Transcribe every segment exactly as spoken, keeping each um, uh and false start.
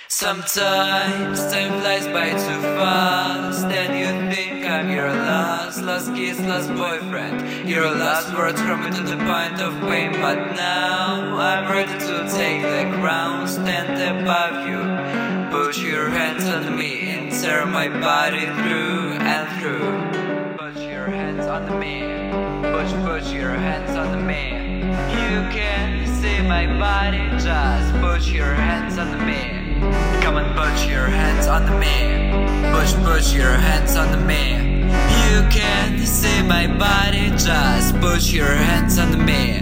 Sometimes time flies by too fast, and you think I'm your last, last kiss, last boyfriend, your last words from me to the point of pain. But now I'm ready to take the ground, stand above you, put your hands on me and tear my body through and through. Put your hands on me, push, put your hands on me. You can see my body, just put your hands on me. Come and put your hands on me, push, put your hands on me. You can see my body, just put your hands on me.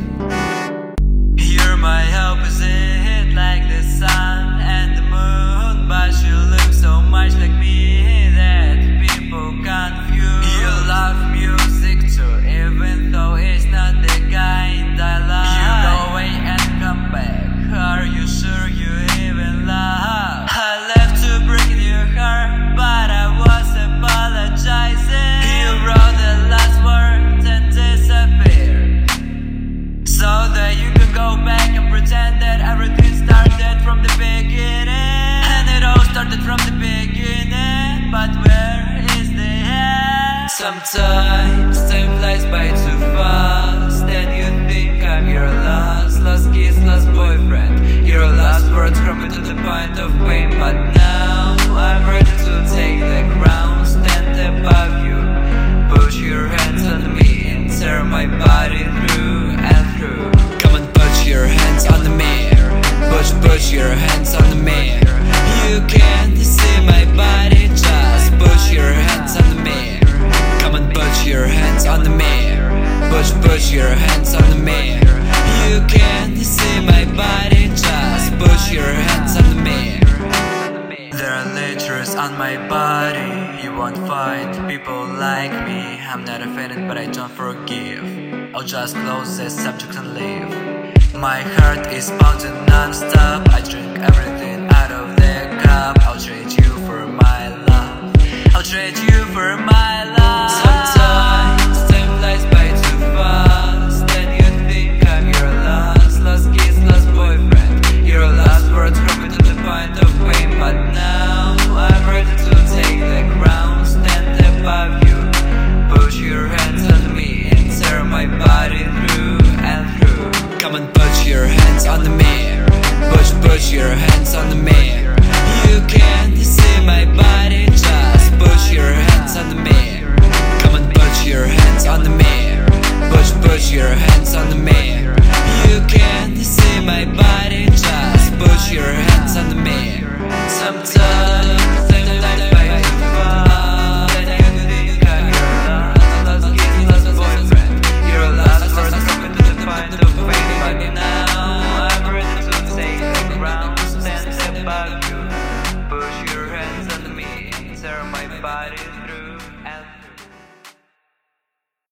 You're my opposite, like the sun and the moon, but you look so much like me that people confuse. You love music too, even though it's not the kind I love. You go away and come back, are you sure you even love? I left to break your heart, but I was apologizing. You wrote the last words and disappeared, so that you could go back and pretend that everything started from the beginning. And it all started from the beginning, but where is the end? Sometimes time flies by too fast, and you think I'm your last, last kiss, last boyfriend, your last words from me to the point of pain. But now I'm ready to take the ground, stand above you, put your hands on me and tear my body through and through. Come and put your hands on me, push, put your hands on me. You can't see my body, just put your hands on me. Come and put your hands on me, push, put your hands on me. You can't see my body, just put your hands on me. There are letters on my body, you won't find people like me. I'm not offended, but I don't forgive. I'll just close the subject and leave. My heart is pounding non-stop, I drink everything out of the cup. I'll trade you for my love, I'll trade you for my love. Sometimes time flies by too fast, and you think I'm your last, last kiss, last boyfriend, your last words from me to the point of pain. But now I'm ready to take the ground, stand above you, put your hands on me and tear my body through and through. Come and put your hands on me, push, put your hands on me.